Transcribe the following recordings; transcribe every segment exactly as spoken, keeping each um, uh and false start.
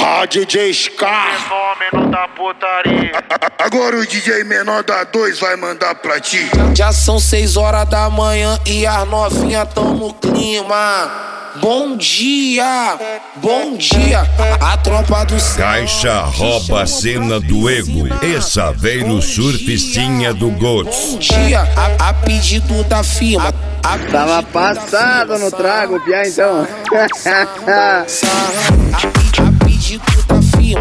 Ah, D J Scar. Fenômeno da putaria. Agora o D J menor da dois vai mandar pra ti. Já são seis horas da manhã e as novinhas tão no clima. Bom dia, bom dia, a tropa do céu. Caixa rouba a cena do ego. Essa veio surfistinha do Gods. Bom dia, a, a pedido da firma. A Tava passado no trago, Pia, então. a, a pedido da firma.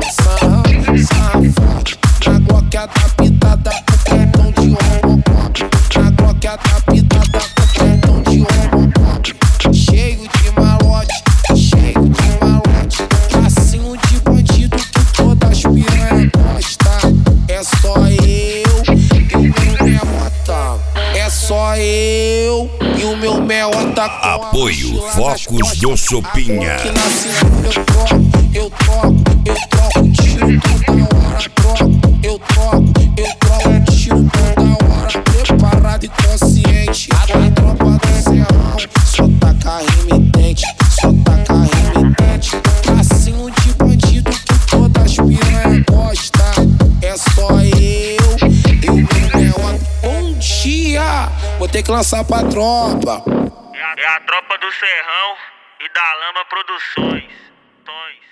Na Glock adaptada, o cartão de homo. Na Glock adaptada, o cartão de homo. Cheio de malote, cheio de malote. Passinho de bandido que todas piranha gosta. É só eu e o meu meota. É só eu e o meu meota. Apoio Focos do Sopinha. Que na cintura eu troco, eu troco, eu troco tiro toda hora. Troco, eu troco, eu troco tiro toda hora. Preparado e consciente. A tropa do serrão só taca remitente, só taca remitente. Passinho de bandido que todas piranha gosta. É só eu e o meu meota. Bom dia, vou ter que lançar pra tropa. É a, é a tropa do Serrão e da Lama Produções. Tons.